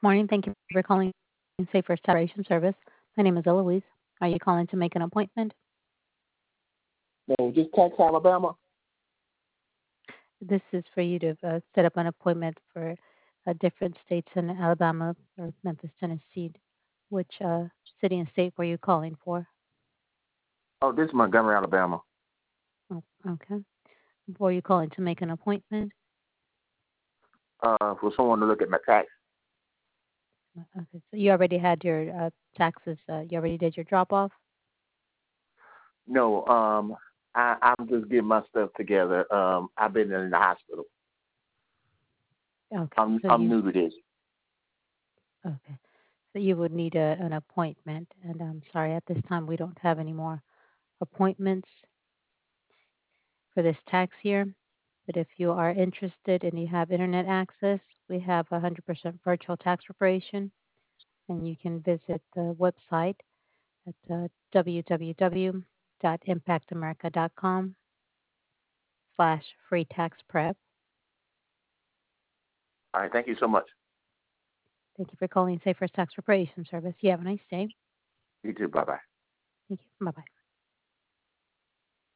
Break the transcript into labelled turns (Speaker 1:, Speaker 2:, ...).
Speaker 1: Morning. Thank you for calling Safer Separation Service. My name is Eloise. Are you calling to make an appointment?
Speaker 2: No, just Texas, Alabama.
Speaker 1: This is for you to set up an appointment for different states in Alabama or Memphis, Tennessee. Which city and state were you calling for?
Speaker 2: Oh, this is Montgomery, Alabama.
Speaker 1: Oh, okay. Were you calling to make an appointment?
Speaker 2: For someone to look at my tax.
Speaker 1: Okay. So you already had your taxes. You already did your drop off.
Speaker 2: No, I'm just getting my stuff together. I've been in the hospital.
Speaker 1: Okay.
Speaker 2: I'm new to this.
Speaker 1: Okay. So you would need an appointment, and I'm sorry at this time we don't have any more appointments for this tax year. But if you are interested and you have internet access, we have 100% virtual tax preparation, and you can visit the website at www.impactamerica.com/free tax prep.
Speaker 2: All right, thank you so much.
Speaker 1: Thank you for calling Safer Tax Preparation Service. You have a nice day.
Speaker 2: You too. Bye bye.
Speaker 1: Thank you. Bye bye.